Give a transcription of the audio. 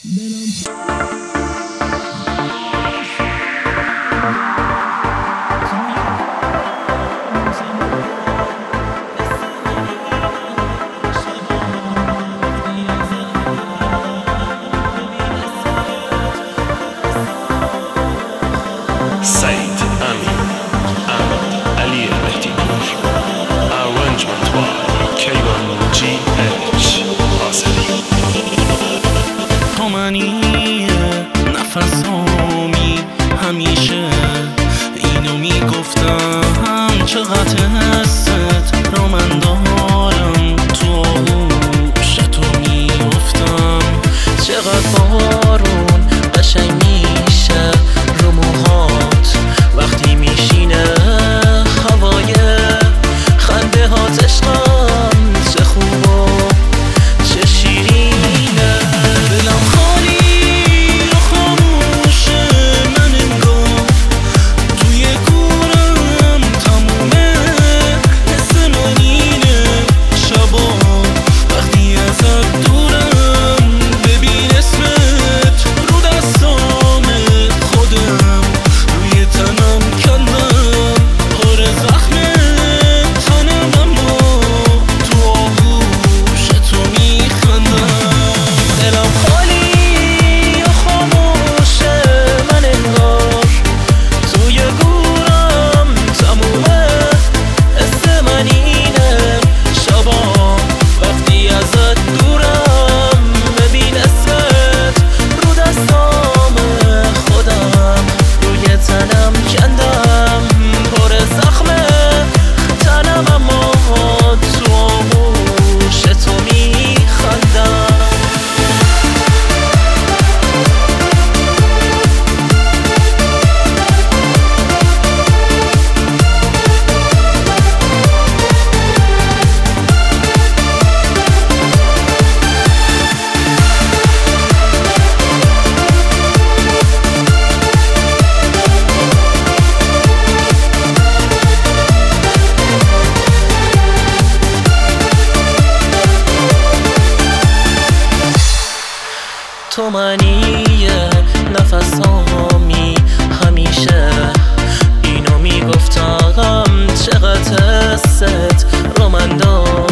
سعید امین احمد علی مهدی‌پور Arrangement by کیوان GH حاصلی تو منی نفسامی همیشه اینو میگفتم چقدر حست رو من دارم تو آغوش تو میفتم چقدر بارون قشنگ میشه رو موهات وقتی میشینه هوای خنده هات عشقم چه خوب و چه شیرینه دلم خالی و خاموشه من انگار توی گورم تمومه حس من اینه شبا وقتی ازت دورم ببین اسمت رو دستام خودم روی تنم کندم پر زخمه تنم اما تو آغوش تو میخندم دلم خالی و خاموشه من انگار توی گورم تمومه حس من اینه شبا وقتی ازت دورم ببین اسمت رو دستام خودم روی تنم کندم پر زخمه تنم اما تو آغوش تو میخندم تو منی نفسامی همیشه اینو میگفتم چقدر حست رو من دارم